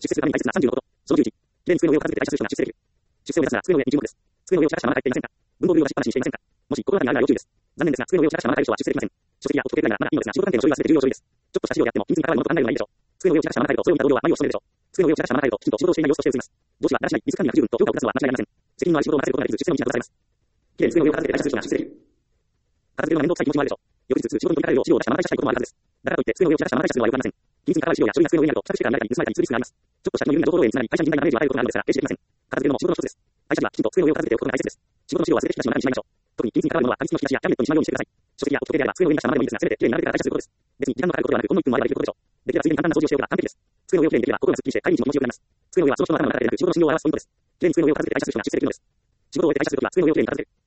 出世するために大切な36こと。その11。記念に机の上を片付けて退出する人が出世できる。出世を目指すなら机の上に人物です。机の上を散らしたまま帰っていませんか？文房具を出しっぱなしにしていませんか？もし、心当たりがあるなら要注意です。残念ですが、机の上を散らしたまま帰る人は出世できません。書籍やフォト携帯ならまだいいのですが、仕事関係の書類は全て重要書類です。ちょっとした資料であっても、金継ぎに関わるものと考えるのがいいでしょう。机の上を散らしたまま帰ると、それを見た同僚は何を務めるでしょう。机の上を散らしたまま帰ると、きちんと仕事をしていない様子として映ります。上司はだらしない、水管理が不十分と評価を下すのは間違いありません。責任のある仕事を任せることができず、出世の道が閉ざされます。きれいに机の上を片付けて退出する人が出世できる。片付けるのが面倒くさい気持ちもあるでしょう。翌日、仕事に取り掛かれるよう資料を出したまま退社したいこともあるはずです。だからといって、机の上を散らしたまま退社するのは良くありません。金継ぎに関わる資料や書類が机の上にあると、企画してから見られたり、盗まれたりするリスクがあります。ちょっとした人の有利な情報漏洩につながり、会社に甚大なダメージを与えることがあるのですから、決してできません。片付けるのも仕事の一つです。会社にはきちんと机の上を片付けておくことが大切です。仕事の資料は全て引き出しの中にしまいましょう。特に金継ぎに関わるものは、紙質の引き出しやキャビネットにしまうようにしてください。書籍やフォト携帯であれば机の上に出したままでもいいですが、せめてきれいに並べてから退社することです。別に時間のかかることではなく、ほんの1分もあればできることでしょう。できればついでに簡単な掃除をしておけば完璧です。机の上をきれいにできれば心がすっきりして帰り道も気持ちよくなります。机の上はその人の頭の中だけでなく、仕事の信用を表すポイントです。きれいに机の上を片付けて退社する人が出世できるのです。仕事を終えて退社するときは机の上をきれいに片付ける。